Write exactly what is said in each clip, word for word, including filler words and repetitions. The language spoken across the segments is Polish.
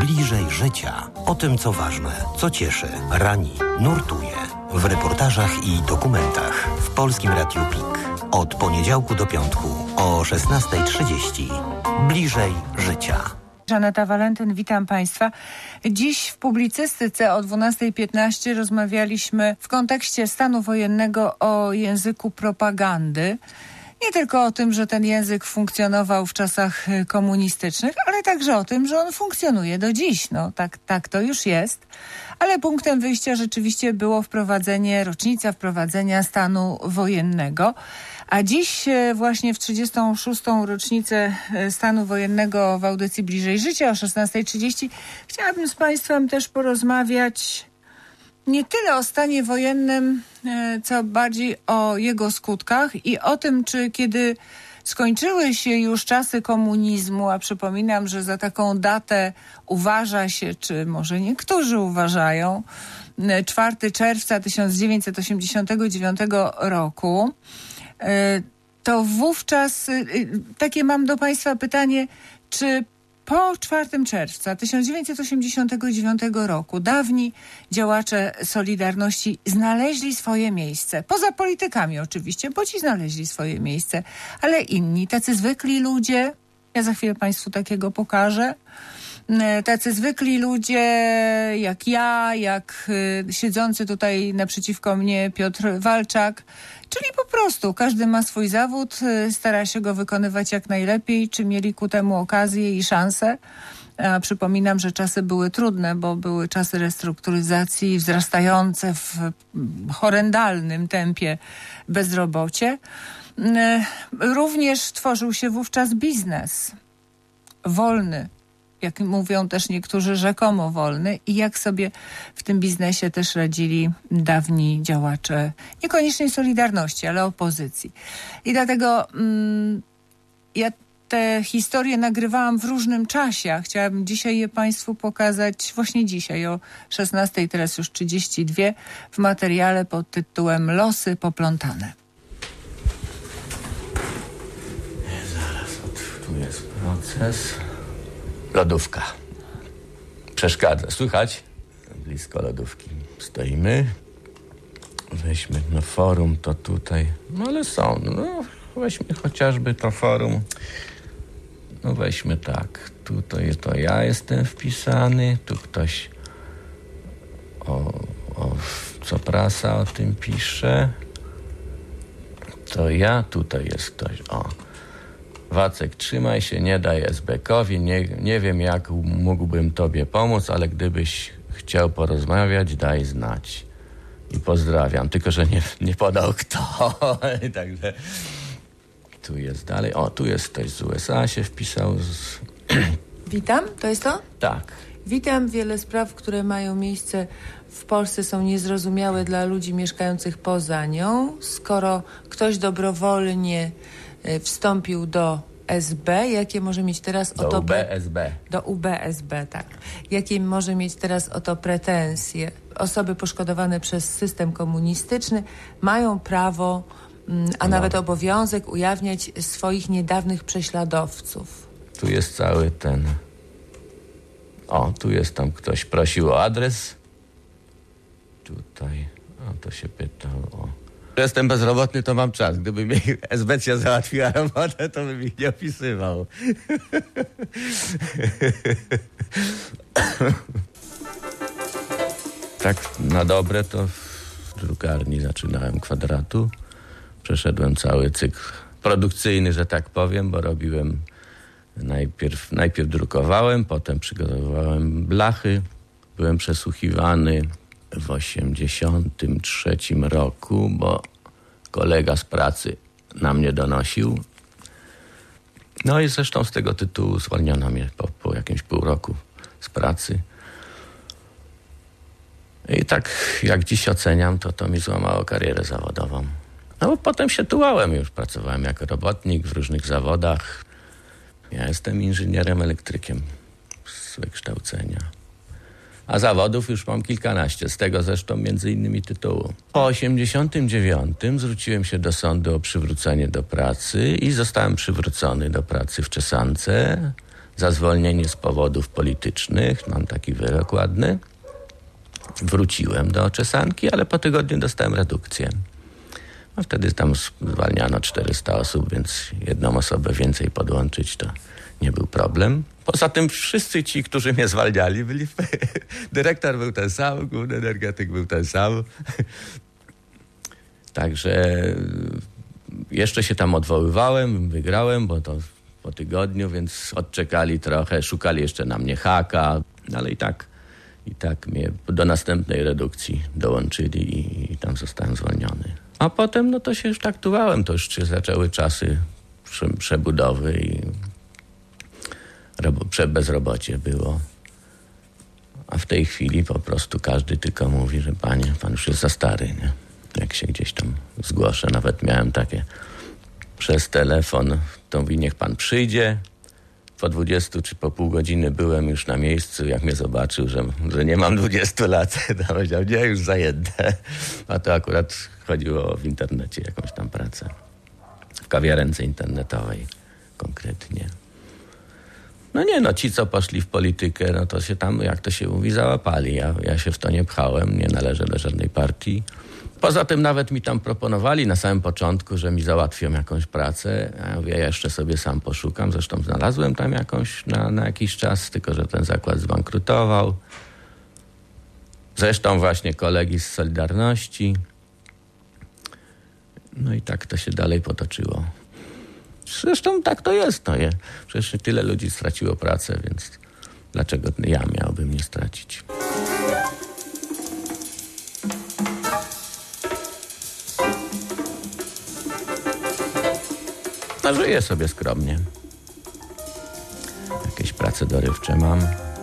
Bliżej życia. O tym, co ważne, co cieszy, rani, nurtuje. W reportażach i dokumentach w Polskim Radiu Pik. Od poniedziałku do piątku o szesnasta trzydzieści. Bliżej życia. Żaneta Walentyn, witam Państwa. Dziś w publicystyce o dwunasta piętnaście rozmawialiśmy w kontekście stanu wojennego o języku propagandy. Nie tylko o tym, że ten język funkcjonował w czasach komunistycznych, ale także o tym, że on funkcjonuje do dziś. No tak, tak to już jest. Ale punktem wyjścia rzeczywiście było wprowadzenie, rocznica wprowadzenia stanu wojennego. A dziś właśnie w trzydziestą szóstą rocznicę stanu wojennego w audycji Bliżej Życia o szesnasta trzydzieści chciałabym z Państwem też porozmawiać nie tyle o stanie wojennym, co bardziej o jego skutkach i o tym, czy kiedy skończyły się już czasy komunizmu, a przypominam, że za taką datę uważa się, czy może niektórzy uważają, czwartego czerwca tysiąc dziewięćset osiemdziesiątego dziewiątego roku, to wówczas takie mam do Państwa pytanie, czy po czwartego czerwca tysiąc dziewięćset osiemdziesiątego dziewiątego roku dawni działacze Solidarności znaleźli swoje miejsce. Poza politykami oczywiście, bo ci znaleźli swoje miejsce, ale inni, tacy zwykli ludzie, ja za chwilę Państwu takiego pokażę, tacy zwykli ludzie jak ja, jak siedzący tutaj naprzeciwko mnie Piotr Walczak, czyli po prostu każdy ma swój zawód, stara się go wykonywać jak najlepiej, czy mieli ku temu okazję i szansę. A przypominam, że czasy były trudne, bo były czasy restrukturyzacji, wzrastające w horrendalnym tempie bezrobocie. Również tworzył się wówczas biznes wolny, jak mówią też niektórzy, rzekomo wolny, i jak sobie w tym biznesie też radzili dawni działacze, niekoniecznie Solidarności, ale opozycji. I dlatego mm, ja te historie nagrywałam w różnym czasie, a chciałabym dzisiaj je Państwu pokazać właśnie dzisiaj o szesnastej, teraz już trzydzieści dwie, w materiale pod tytułem Losy poplątane. Zaraz, tu jest proces. Lodówka. Przeszkadza. Słychać? Blisko lodówki stoimy. Weźmy no forum, to tutaj. No ale są. No weźmy chociażby to forum. No weźmy tak. Tutaj to ja jestem wpisany. Tu ktoś o, o co prasa o tym pisze. To ja. Tutaj jest ktoś. O. Wacek, trzymaj się, nie daj es be kowi, nie, nie wiem jak mógłbym tobie pomóc, ale gdybyś chciał porozmawiać, daj znać. I pozdrawiam, tylko że nie, nie podał kto. Także tu jest dalej. O, tu jest ktoś z u es a się wpisał. Z... Witam, to jest to? Tak. Witam. Wiele spraw, które mają miejsce w Polsce, są niezrozumiałe dla ludzi mieszkających poza nią. Skoro ktoś dobrowolnie wstąpił do es be, jakie może mieć teraz do o to... u be es be. Do u be es be, tak. Jakie może mieć teraz o to pretensje? Osoby poszkodowane przez system komunistyczny mają prawo, a no. nawet obowiązek ujawniać swoich niedawnych prześladowców. Tu jest cały ten... O, tu jest tam ktoś prosił o adres. Tutaj, o, to się pytał o... Jestem bezrobotny, to mam czas. Gdyby mi esbecja załatwiła robotę, to bym ich nie opisywał. Tak na dobre to w drukarni zaczynałem Kwadratu. Przeszedłem cały cykl produkcyjny, że tak powiem, bo robiłem najpierw, najpierw drukowałem, potem przygotowywałem blachy. Byłem przesłuchiwany w osiemdziesiątym trzecim roku, bo kolega z pracy na mnie donosił. No i zresztą z tego tytułu zwolniono mnie po, po jakimś pół roku z pracy. I tak jak dziś oceniam, to to mi złamało karierę zawodową. No bo potem się tułałem już, pracowałem jako robotnik w różnych zawodach. Ja jestem inżynierem elektrykiem z wykształcenia. A zawodów już mam kilkanaście, z tego zresztą między innymi tytułu. Po osiemdziesiątym dziewiątym zwróciłem się do sądu o przywrócenie do pracy i zostałem przywrócony do pracy w czesance za zwolnienie z powodów politycznych. Mam taki wyrok ładny. Wróciłem do Czesanki, ale po tygodniu dostałem redukcję. A wtedy tam zwalniano czterysta osób, więc jedną osobę więcej podłączyć to nie był problem. Poza tym wszyscy ci, którzy mnie zwalniali, byli... Dyrektor był ten sam, główny energetyk był ten sam. Także jeszcze się tam odwoływałem, wygrałem, bo to po tygodniu, więc odczekali trochę, szukali jeszcze na mnie haka, ale i tak, i tak mnie do następnej redukcji dołączyli i, i tam zostałem zwolniony. A potem no to się już taktowałem, to już się zaczęły czasy prze, przebudowy i Prze- bezrobocie było. A w tej chwili po prostu każdy tylko mówi, że panie, pan już jest za stary, nie? Jak się gdzieś tam zgłoszę, nawet miałem takie przez telefon, to mówi, niech pan przyjdzie. Po dwudziestu czy po pół godziny byłem już na miejscu, jak mnie zobaczył, że, że nie mam dwudziestu lat, to powiedział, nie, już zajęte. A to akurat chodziło w internecie jakąś tam pracę. W kawiarence internetowej konkretnie. No nie, no ci, co poszli w politykę, no to się tam, jak to się mówi, załapali. Ja, ja się w to nie pchałem, nie należę do żadnej partii. Poza tym nawet mi tam proponowali na samym początku, że mi załatwią jakąś pracę. A ja mówię, ja jeszcze sobie sam poszukam. Zresztą znalazłem tam jakąś na, na jakiś czas, tylko że ten zakład zbankrutował. Zresztą właśnie kolegi z Solidarności. No i tak to się dalej potoczyło. Zresztą tak to jest. No je. Przecież tyle ludzi straciło pracę, więc dlaczego ja miałbym nie stracić? No, żyję sobie skromnie. Jakieś prace dorywcze mam.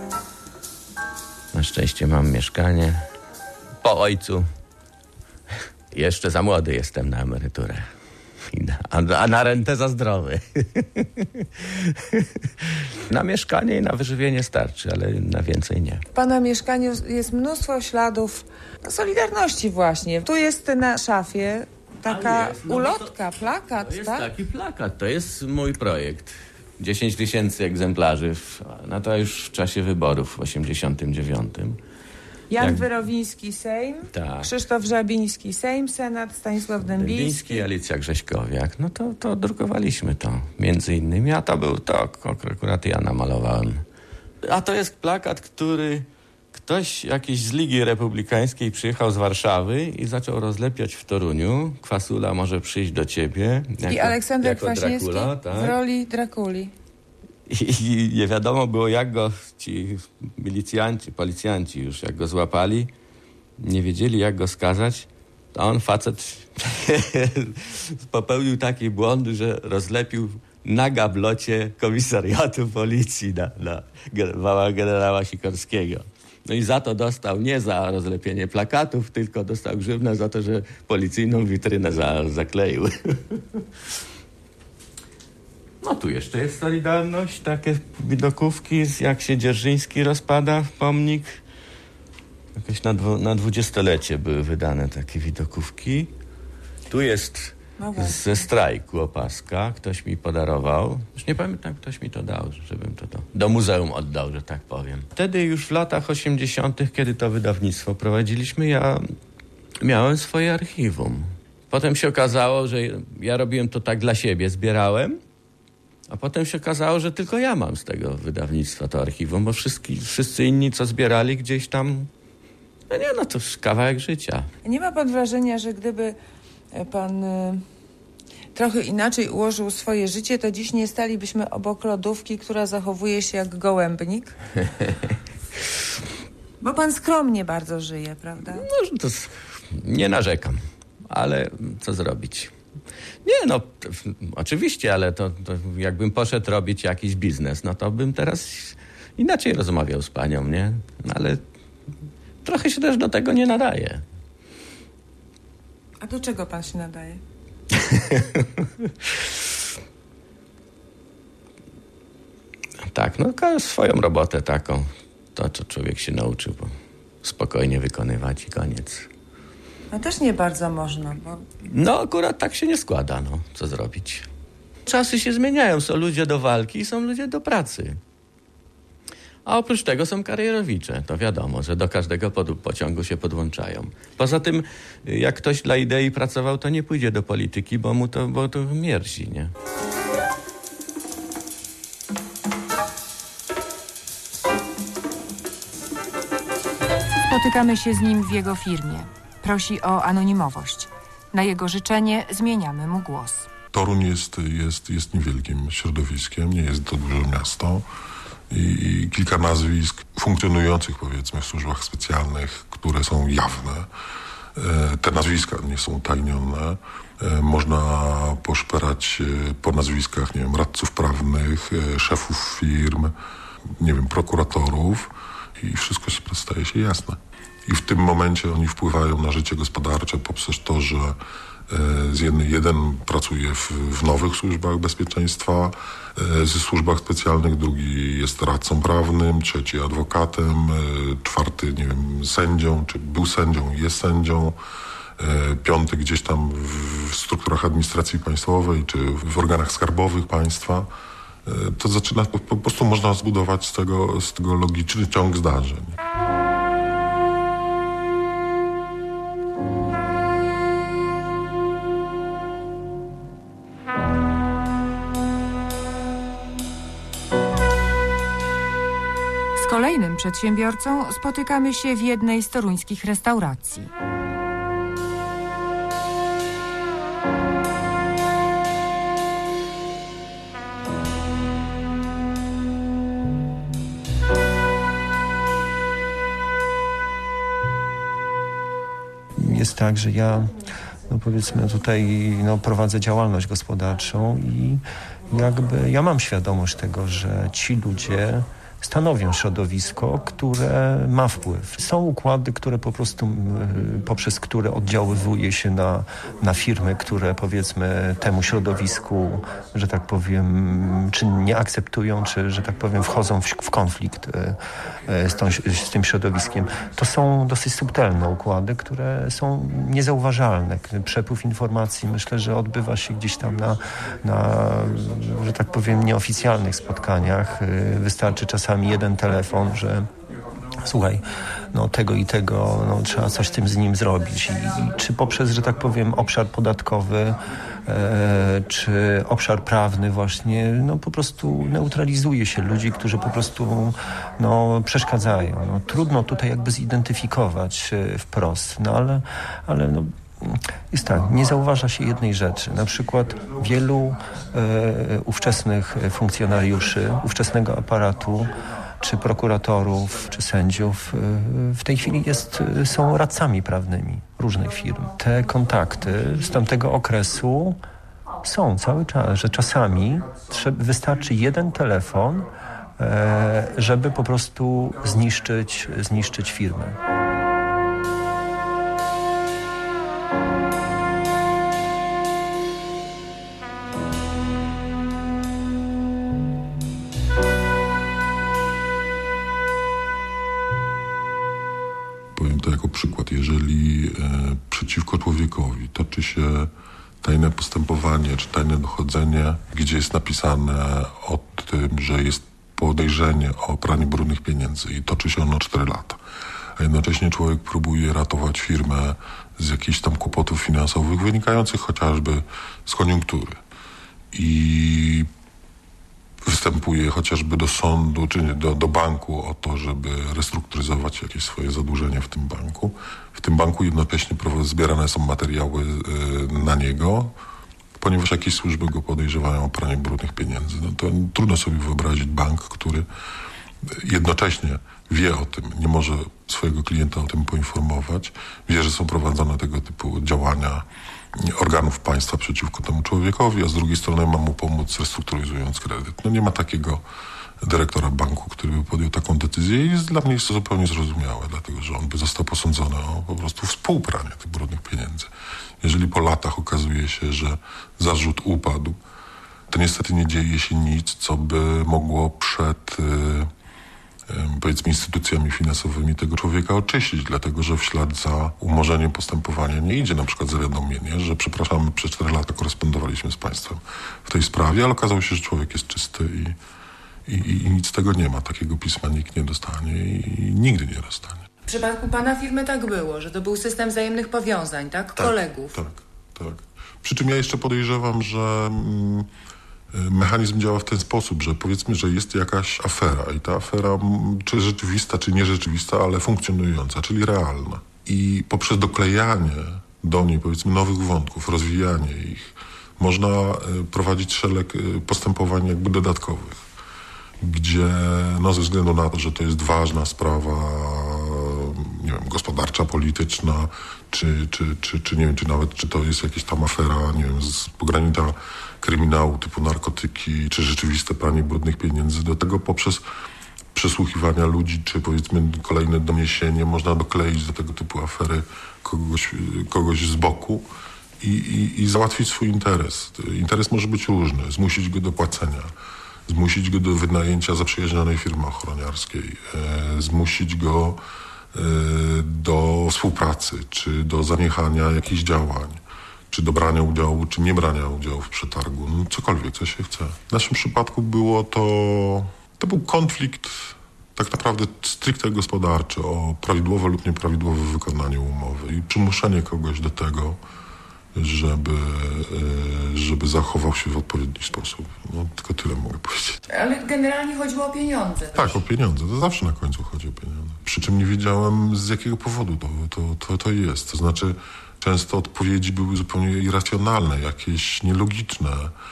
Na szczęście mam mieszkanie. Po ojcu. Jeszcze za młody jestem na emeryturę. A, a na rentę za zdrowy. Na mieszkanie i na wyżywienie starczy, ale na więcej nie. W pana mieszkaniu jest mnóstwo śladów Solidarności właśnie. Tu jest na szafie taka jest, no ulotka, to, plakat, to jest tak? taki plakat, to jest mój projekt. dziesięć tysięcy egzemplarzy, no to już w czasie wyborów w osiemdziesiątym dziewiątym. Jan Jak... Wyrowiński, Sejm, tak. Krzysztof Żabiński, Sejm, Senat, Stanisław Dębiński. Dębiński, Alicja Grześkowiak. No to, to drukowaliśmy to między innymi, a to był to, akurat ja namalowałem. A to jest plakat, który ktoś jakiś z Ligi Republikańskiej przyjechał z Warszawy i zaczął rozlepiać w Toruniu. Kwasula może przyjść do ciebie. Jako, I Aleksander jako Kwaśniewski Dracula, tak? w roli Drakuli. I, I nie wiadomo było, jak go ci milicjanci, policjanci już, jak go złapali, nie wiedzieli, jak go skazać, to on, facet, popełnił taki błąd, że rozlepił na gablocie komisariatu policji na, na wała generała Sikorskiego. No i za to dostał, nie za rozlepienie plakatów, tylko dostał grzywnę za to, że policyjną witrynę za, zakleił. No tu jeszcze jest Solidarność, takie widokówki, jak się Dzierżyński rozpada, pomnik. Jakieś na, dwu, na dwudziestolecie były wydane takie widokówki. Tu jest no ze strajku opaska, ktoś mi podarował. Już nie pamiętam, ktoś mi to dał, żebym to do, do muzeum oddał, że tak powiem. Wtedy już w latach osiemdziesiątych, kiedy to wydawnictwo prowadziliśmy, ja miałem swoje archiwum. Potem się okazało, że ja robiłem to tak dla siebie, zbierałem. A potem się okazało, że tylko ja mam z tego wydawnictwa to archiwum, bo wszyscy, wszyscy inni, co zbierali gdzieś tam, no nie, no to kawałek życia. Nie ma pan wrażenia, że gdyby pan y, trochę inaczej ułożył swoje życie, to dziś nie stalibyśmy obok lodówki, która zachowuje się jak gołębnik? Bo pan skromnie bardzo żyje, prawda? No, to nie narzekam, ale co zrobić? Nie, no to, oczywiście, ale to, to jakbym poszedł robić jakiś biznes, no to bym teraz inaczej rozmawiał z panią, nie? No, ale trochę się też do tego nie nadaje. A do czego pan się nadaje? Tak, no swoją robotę taką, to co człowiek się nauczył, bo spokojnie wykonywać i koniec. No też nie bardzo można, bo... No akurat tak się nie składa, no. Co zrobić? Czasy się zmieniają. Są ludzie do walki i są ludzie do pracy. A oprócz tego są karierowicze. To wiadomo, że do każdego pod- pociągu się podłączają. Poza tym, jak ktoś dla idei pracował, to nie pójdzie do polityki, bo mu to, bo to mierzi, nie? Spotykamy się z nim w jego firmie. Prosi o anonimowość. Na jego życzenie zmieniamy mu głos. Toruń jest, jest, jest niewielkim środowiskiem, nie jest to duże miasto i, i kilka nazwisk funkcjonujących, powiedzmy, w służbach specjalnych, które są jawne. E, te nazwiska nie są utajnione. E, można poszperać po nazwiskach, nie wiem, radców prawnych, e, szefów firm, nie wiem, prokuratorów i wszystko staje się jasne. I w tym momencie oni wpływają na życie gospodarcze poprzez to, że z jednej, jeden pracuje w, w nowych służbach bezpieczeństwa, ze służbach specjalnych, drugi jest radcą prawnym, trzeci adwokatem, czwarty, nie wiem, sędzią, czy był sędzią, jest sędzią, piąty gdzieś tam w strukturach administracji państwowej, czy w organach skarbowych państwa. To zaczyna, po, po prostu można zbudować z tego, z tego logiczny ciąg zdarzeń. Z kolejnym przedsiębiorcą spotykamy się w jednej z toruńskich restauracji. Jest tak, że ja, no powiedzmy tutaj, no, prowadzę działalność gospodarczą i jakby ja mam świadomość tego, że ci ludzie stanowią środowisko, które ma wpływ. Są układy, które po prostu, poprzez które oddziaływuje się na, na firmy, które powiedzmy temu środowisku, że tak powiem, czy nie akceptują, czy że tak powiem wchodzą w, w konflikt z, tą, z tym środowiskiem. To są dosyć subtelne układy, które są niezauważalne. Przepływ informacji myślę, że odbywa się gdzieś tam na, na że tak powiem, nieoficjalnych spotkaniach. Wystarczy czasami jeden telefon, że słuchaj, no tego i tego, no trzeba coś z tym z nim zrobić. I, i czy poprzez, że tak powiem, obszar podatkowy, e, czy obszar prawny właśnie, no po prostu neutralizuje się ludzi, którzy po prostu no, przeszkadzają. No, trudno tutaj jakby zidentyfikować e, wprost, no ale, ale no, jest tak, nie zauważa się jednej rzeczy. Na przykład wielu e, ówczesnych funkcjonariuszy, ówczesnego aparatu, czy prokuratorów, czy sędziów e, w tej chwili jest, są radcami prawnymi różnych firm. Te kontakty z tamtego okresu są cały czas, że czasami trzeba, wystarczy jeden telefon, e, żeby po prostu zniszczyć, zniszczyć firmę. Powiem to jako przykład. Jeżeli e, przeciwko człowiekowi toczy się tajne postępowanie czy tajne dochodzenie, gdzie jest napisane o tym, że jest podejrzenie o pranie brudnych pieniędzy i toczy się ono cztery lata, a jednocześnie człowiek próbuje ratować firmę z jakichś tam kłopotów finansowych wynikających chociażby z koniunktury i występuje chociażby do sądu czy do, do banku o to, żeby restrukturyzować jakieś swoje zadłużenia w tym banku. W tym banku jednocześnie zbierane są materiały y, na niego, ponieważ jakieś służby go podejrzewają o pranie brudnych pieniędzy. No to trudno sobie wyobrazić bank, który jednocześnie wie o tym, nie może swojego klienta o tym poinformować, wie, że są prowadzone tego typu działania organów państwa przeciwko temu człowiekowi, a z drugiej strony ma mu pomóc restrukturyzując kredyt. No nie ma takiego dyrektora banku, który by podjął taką decyzję i jest, dla mnie jest to zupełnie zrozumiałe, dlatego że on by został posądzony o po prostu współpranie tych brudnych pieniędzy. Jeżeli po latach okazuje się, że zarzut upadł, to niestety nie dzieje się nic, co by mogło przed powiedzmy instytucjami finansowymi tego człowieka oczyścić, dlatego że w ślad za umorzeniem postępowania nie idzie na przykład zawiadomienie, że przepraszamy, przez cztery lata korespondowaliśmy z państwem w tej sprawie, ale okazało się, że człowiek jest czysty i, I, i, i nic z tego nie ma. Takiego pisma nikt nie dostanie i nigdy nie dostanie. W przypadku pana firmy tak było, że to był system wzajemnych powiązań, tak? Tak, Kolegów. Tak, tak. Przy czym ja jeszcze podejrzewam, że mm, mechanizm działa w ten sposób, że powiedzmy, że jest jakaś afera i ta afera, mm, czy rzeczywista, czy nierzeczywista, ale funkcjonująca, czyli realna. I poprzez doklejanie do niej, powiedzmy, nowych wątków, rozwijanie ich, można y, prowadzić szereg y, postępowań jakby dodatkowych, gdzie no, ze względu na to, że to jest ważna sprawa, nie wiem, gospodarcza, polityczna, czy, czy, czy, czy nie wiem, czy nawet, czy to jest jakaś tam afera, nie wiem, z pogranicza kryminału typu narkotyki, czy rzeczywiste pranie brudnych pieniędzy, do tego poprzez przesłuchiwania ludzi, czy powiedzmy kolejne doniesienie można dokleić do tego typu afery kogoś, kogoś z boku i, i, i załatwić swój interes. Interes może być różny, zmusić go do płacenia, zmusić go do wynajęcia zaprzyjaźnionej firmy ochroniarskiej, e, zmusić go e, do współpracy, czy do zaniechania jakichś działań, czy do brania udziału, czy nie brania udziału w przetargu, no cokolwiek, co się chce. W naszym przypadku było to, to był konflikt tak naprawdę stricte gospodarczy o prawidłowe lub nieprawidłowe wykonanie umowy i przymuszenie kogoś do tego, żeby, żeby zachował się w odpowiedni sposób. No, tylko tyle mogę powiedzieć. Ale generalnie chodziło o pieniądze. Tak, o pieniądze. To zawsze na końcu chodzi o pieniądze. Przy czym nie wiedziałem, z jakiego powodu to, to, to, to jest. To znaczy, często odpowiedzi były zupełnie irracjonalne, jakieś nielogiczne.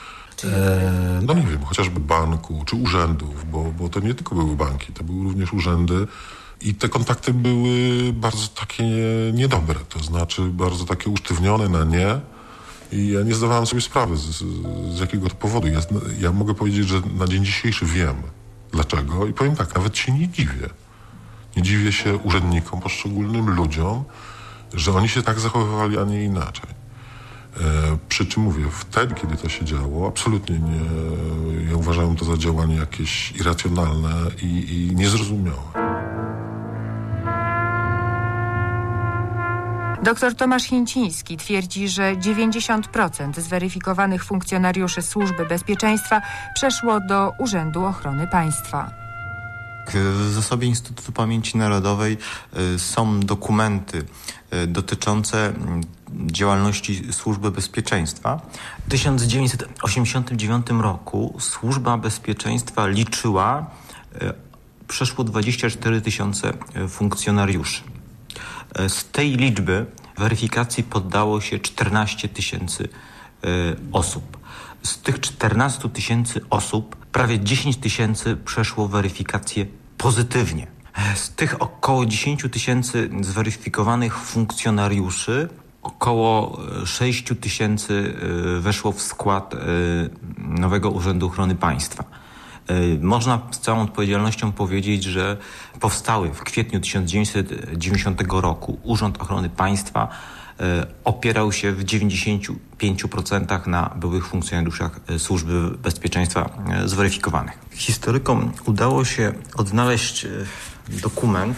E, no nie wiem, chociażby banku, czy urzędów, bo, bo to nie tylko były banki, to były również urzędy. I te kontakty były bardzo takie niedobre, to znaczy bardzo takie usztywnione na nie i ja nie zdawałem sobie sprawy z, z jakiego to powodu. Ja, ja mogę powiedzieć, że na dzień dzisiejszy wiem dlaczego i powiem tak, nawet się nie dziwię. Nie dziwię się urzędnikom, poszczególnym ludziom, że oni się tak zachowywali, a nie inaczej. E, przy czym mówię, wtedy, kiedy to się działo, absolutnie nie, ja uważałem to za działanie jakieś irracjonalne i, i niezrozumiałe. Doktor Tomasz Chińciński twierdzi, że dziewięćdziesiąt procent zweryfikowanych funkcjonariuszy Służby Bezpieczeństwa przeszło do Urzędu Ochrony Państwa. W zasobie Instytutu Pamięci Narodowej są dokumenty dotyczące działalności Służby Bezpieczeństwa. W tysiąc dziewięćset osiemdziesiątym dziewiątym roku Służba Bezpieczeństwa liczyła przeszło dwadzieścia cztery tysiące funkcjonariuszy. Z tej liczby weryfikacji poddało się czternaście tysięcy osób. Z tych czternastu tysięcy osób prawie dziesięć tysięcy przeszło weryfikację pozytywnie. Z tych około dziesięć tysięcy zweryfikowanych funkcjonariuszy około sześć tysięcy weszło w skład nowego Urzędu Ochrony Państwa. Można z całą odpowiedzialnością powiedzieć, że powstały w kwietniu tysiąc dziewięćset dziewięćdziesiątego roku Urząd Ochrony Państwa opierał się w dziewięćdziesięciu pięciu procentach na byłych funkcjonariuszach Służby Bezpieczeństwa zweryfikowanych. Historykom udało się odnaleźć dokument,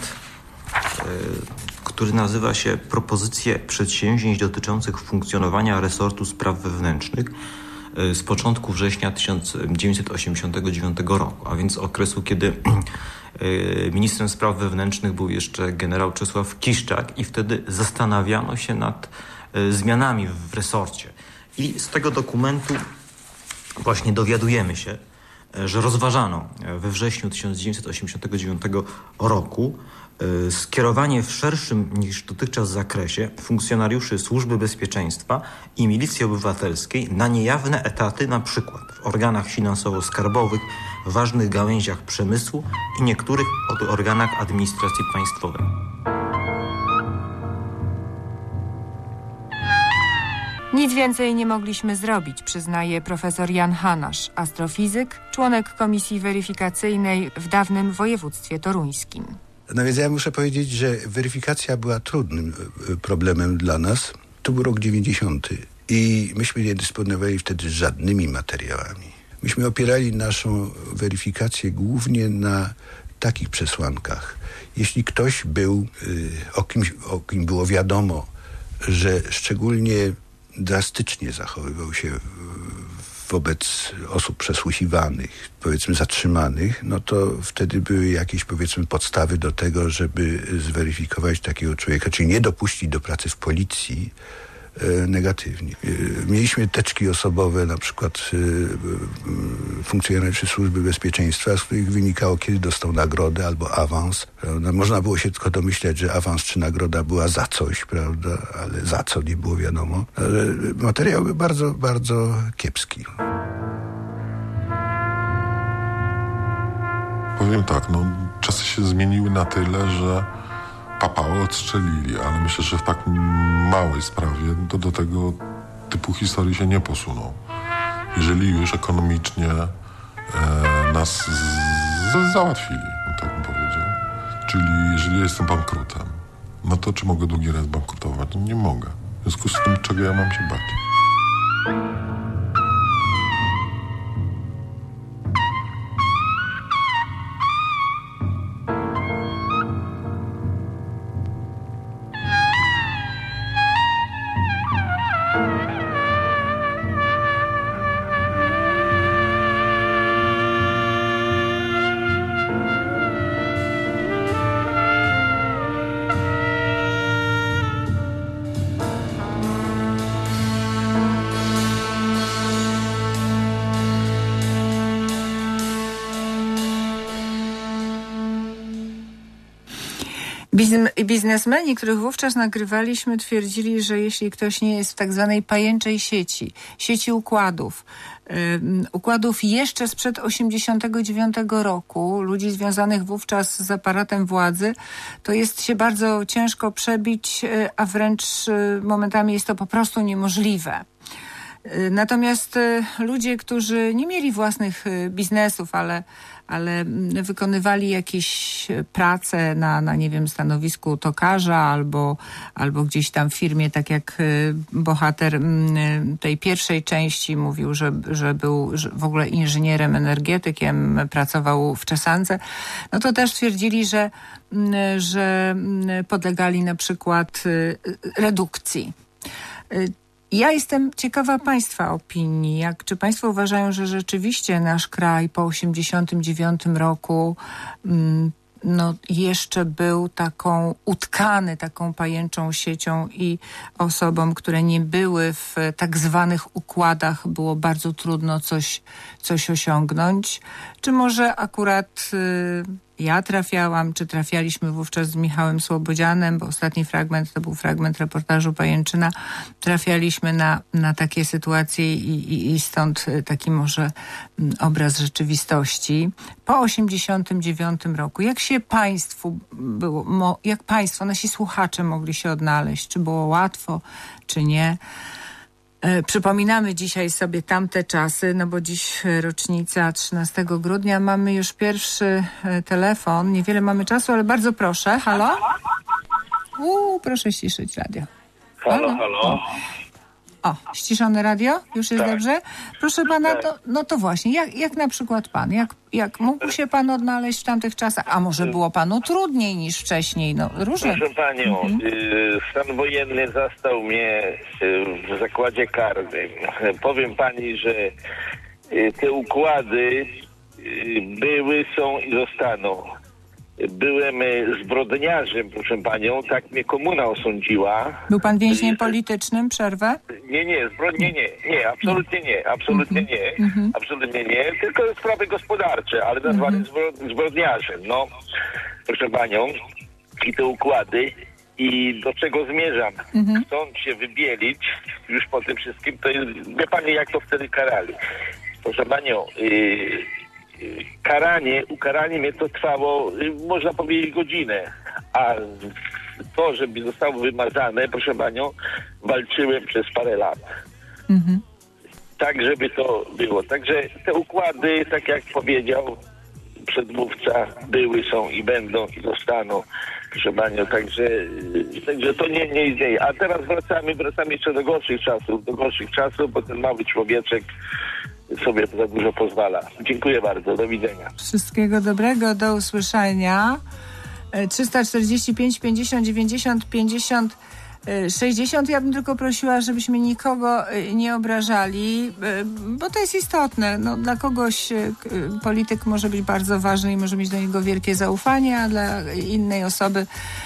który nazywa się Propozycje przedsięwzięć dotyczących funkcjonowania resortu spraw wewnętrznych z początku września tysiąc dziewięćset osiemdziesiątego dziewiątego roku, a więc okresu, kiedy ministrem spraw wewnętrznych był jeszcze generał Czesław Kiszczak i wtedy zastanawiano się nad zmianami w resorcie. I z tego dokumentu właśnie dowiadujemy się, że rozważano we wrześniu tysiąc dziewięćset osiemdziesiątego dziewiątego roku skierowanie w szerszym niż dotychczas zakresie funkcjonariuszy Służby Bezpieczeństwa i Milicji Obywatelskiej na niejawne etaty, na przykład w organach finansowo-skarbowych, ważnych gałęziach przemysłu i niektórych organach administracji państwowej. Nic więcej nie mogliśmy zrobić, przyznaje profesor Jan Hanasz, astrofizyk, członek komisji weryfikacyjnej w dawnym województwie toruńskim. No więc ja muszę powiedzieć, że weryfikacja była trudnym problemem dla nas. To był rok dziewięćdziesiąty i myśmy nie dysponowali wtedy żadnymi materiałami. Myśmy opierali naszą weryfikację głównie na takich przesłankach. Jeśli ktoś był, o kimś, o kim było wiadomo, że szczególnie drastycznie zachowywał się wobec osób przesłuchiwanych, powiedzmy zatrzymanych, no to wtedy były jakieś, powiedzmy, podstawy do tego, żeby zweryfikować takiego człowieka, czyli nie dopuścić do pracy w policji negatywnie. Mieliśmy teczki osobowe, na przykład funkcjonariuszy Służby Bezpieczeństwa, z których wynikało, kiedy dostał nagrodę albo awans. Prawda? Można było się tylko domyślać, że awans czy nagroda była za coś, prawda, ale za co nie było wiadomo. Ale materiał był bardzo, bardzo kiepski. Powiem tak, no czasy się zmieniły na tyle, że papałę odstrzelili, ale myślę, że w tak małej sprawie to do tego typu historii się nie posuną. Jeżeli już ekonomicznie e, nas z, z, załatwili, no tak bym powiedział. Czyli jeżeli jestem bankrutem, no to czy mogę drugi raz bankrutować? No nie mogę. W związku z tym, czego ja mam się bać? Biznesmeni, których wówczas nagrywaliśmy, twierdzili, że jeśli ktoś nie jest w tak zwanej pajęczej sieci, sieci układów, yy, układów jeszcze sprzed osiemdziesiątego dziewiątego roku, ludzi związanych wówczas z aparatem władzy, to jest się bardzo ciężko przebić, yy, a wręcz yy, momentami jest to po prostu niemożliwe. Natomiast ludzie, którzy nie mieli własnych biznesów, ale, ale wykonywali jakieś prace na, na, nie wiem, stanowisku tokarza albo, albo gdzieś tam w firmie, tak jak bohater tej pierwszej części mówił, że, że był w ogóle inżynierem, energetykiem, pracował w czesance, no to też twierdzili, że, że podlegali na przykład redukcji. Ja jestem ciekawa Państwa opinii. Jak, czy Państwo uważają, że rzeczywiście nasz kraj po osiemdziesiątym dziewiątym roku mm, no, jeszcze był taką utkany taką pajęczą siecią i osobom, które nie były w tak zwanych układach, było bardzo trudno coś, coś osiągnąć? Czy może akurat y, ja trafiałam, czy trafialiśmy wówczas z Michałem Słobodzianem, bo ostatni fragment to był fragment reportażu Pajęczyna, trafialiśmy na, na takie sytuacje i, i, i stąd taki może obraz rzeczywistości. Po osiemdziesiątym dziewiątym roku, jak się Państwu było, mo, jak Państwo, nasi słuchacze mogli się odnaleźć? Czy było łatwo, czy nie? Przypominamy dzisiaj sobie tamte czasy, no bo dziś rocznica trzynastego grudnia. Mamy już pierwszy telefon. Niewiele mamy czasu, ale bardzo proszę. Halo? Uuu, proszę ściszyć radio. Halo, halo. O, o ściszone radio? Już jest tak. Dobrze? Proszę pana, tak. to, no to właśnie, jak, jak na przykład pan? Jak, jak mógł się pan odnaleźć w tamtych czasach? A może było panu trudniej niż wcześniej? No, różne. Proszę panią, mhm. y, stan wojenny zastał mnie y, w zakładzie karnym. Powiem pani, że y, te układy y, były, są i zostaną. Byłem zbrodniarzem, proszę panią, tak mnie komuna osądziła. Był pan więźniem politycznym? Przerwę? Nie, nie, zbrodni, nie, nie, nie, absolutnie nie, absolutnie nie, Mhm. absolutnie nie, tylko sprawy gospodarcze, ale nazwany zbro- zbrodniarzem, no, proszę panią, i te układy, i do czego zmierzam, Mhm. chcąc się wybielić już po tym wszystkim, to jest, wie pani, jak to wtedy karali. Proszę panią, yy, karanie, ukaranie mnie to trwało, można powiedzieć, godzinę, a to, żeby zostało wymazane, proszę panią, walczyłem przez parę lat. Mhm. Tak, żeby to było. Także te układy, tak jak powiedział przedmówca, były, są i będą i zostaną, proszę panią, także, także to nie, nie istnieje. A teraz wracamy, wracamy jeszcze do gorszych czasów, do gorszych czasów, bo ten mały człowieczek sobie za dużo pozwala. Dziękuję bardzo. Do widzenia. Wszystkiego dobrego. Do usłyszenia. trzysta czterdzieści pięć pięćdziesiąt dziewięćdziesiąt pięćdziesiąt sześćdziesiąt. Ja bym tylko prosiła, żebyśmy nikogo nie obrażali, bo to jest istotne. No, dla kogoś polityk może być bardzo ważny i może mieć do niego wielkie zaufanie, a dla innej osoby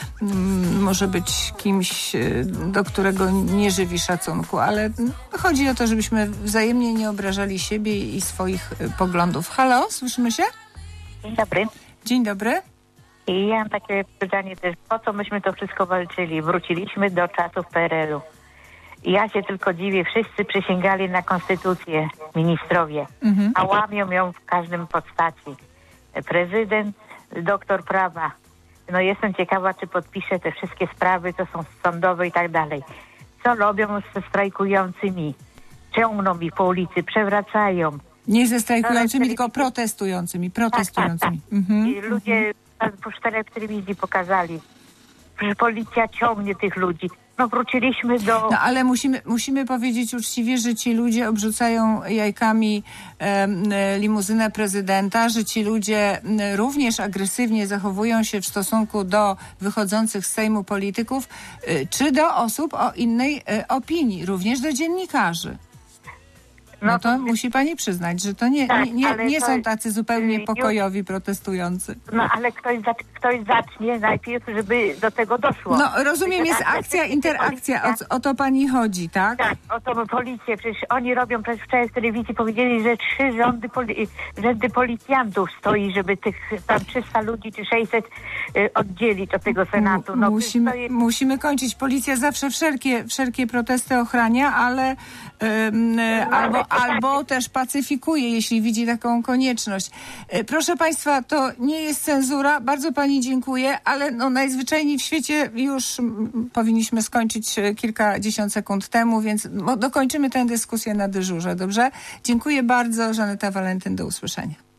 może być kimś, do którego nie żywi szacunku. Ale chodzi o to, żebyśmy wzajemnie nie obrażali siebie i swoich poglądów. Halo, słyszymy się? Dzień dobry. Dzień dobry. I ja mam takie pytanie też, po co myśmy to wszystko walczyli? Wróciliśmy do czasów P R L u. I ja się tylko dziwię, wszyscy przysięgali na konstytucję, ministrowie, mhm. a łamią ją w każdym podstaci. Prezydent, doktor prawa. No jestem ciekawa, czy podpisze te wszystkie sprawy, co są sądowe i tak dalej. Co robią ze strajkującymi? Ciągną ich po ulicy, przewracają. Nie ze strajkującymi, tylko protestującymi. Protestującymi. Tak, tak, tak. Mhm. I ludzie po czterech w telewizji pokazali. Że policja ciągnie tych ludzi. No wróciliśmy do... No ale musimy, musimy powiedzieć uczciwie, że ci ludzie obrzucają jajkami e, limuzynę prezydenta, że ci ludzie również agresywnie zachowują się w stosunku do wychodzących z Sejmu polityków, e, czy do osób o innej e, opinii, również do dziennikarzy. No to musi pani przyznać, że to nie, tak, nie, nie, nie to, są tacy zupełnie pokojowi protestujący. No ale ktoś, zac- ktoś zacznie najpierw, żeby do tego doszło. No rozumiem, jest akcja, interakcja, o, o to pani chodzi, tak? Tak, o to policję. Przecież oni robią, przecież wczoraj w telewizji powiedzieli, że trzy rządy poli- rzędy policjantów stoi, żeby tych tam trzysta ludzi czy sześćset y, oddzielić od tego Senatu. No, musimy, stoi... musimy kończyć. Policja zawsze wszelkie, wszelkie protesty ochrania, ale y, y, albo Albo też pacyfikuje, jeśli widzi taką konieczność. Proszę państwa, to nie jest cenzura. Bardzo pani dziękuję, ale no najzwyczajniej w świecie już m, powinniśmy skończyć kilkadziesiąt sekund temu, więc no, dokończymy tę dyskusję na dyżurze, dobrze? Dziękuję bardzo. Żaneta Walentyn, do usłyszenia.